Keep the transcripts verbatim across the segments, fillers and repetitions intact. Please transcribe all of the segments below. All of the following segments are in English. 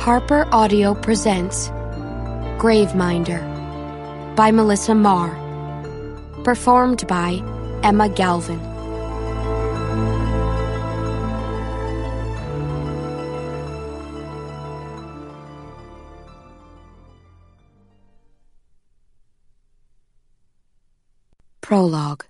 Harper Audio presents Graveminder by Melissa Marr. Performed by Emma Galvin. Prologue.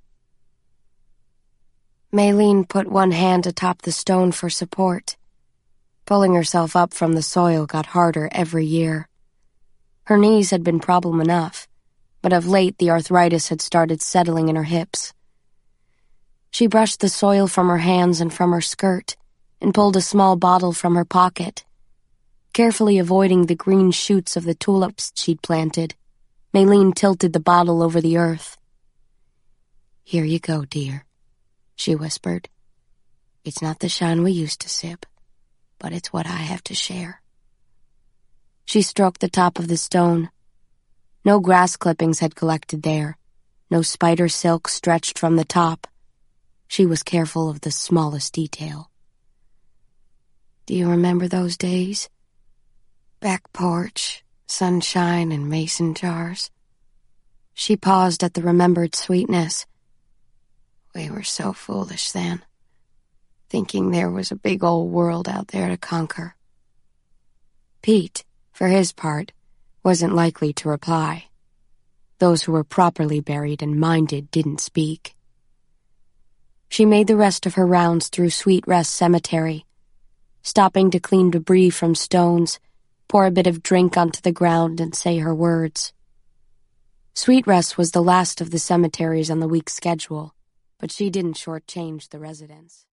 Maylene put one hand atop the stone for support. Pulling herself up from the soil got harder every year. Her knees had been problem enough, but of late the arthritis had started settling in her hips. She brushed the soil from her hands and from her skirt and pulled a small bottle from her pocket. Carefully avoiding the green shoots of the tulips she'd planted, Maylene tilted the bottle over the earth. "Here you go, dear," she whispered. "It's not the shine we used to sip, but it's what I have to share." She stroked the top of the stone. No grass clippings had collected there, no spider silk stretched from the top. She was careful of the smallest detail. "Do you remember those days? Back porch, sunshine, and mason jars." She paused at the remembered sweetness. "We were so foolish then, thinking there was a big old world out there to conquer." Pete, for his part, wasn't likely to reply. Those who were properly buried and minded didn't speak. She made the rest of her rounds through Sweet Rest Cemetery, stopping to clean debris from stones, pour a bit of drink onto the ground, and say her words. Sweet Rest was the last of the cemeteries on the week's schedule, but she didn't shortchange the residents.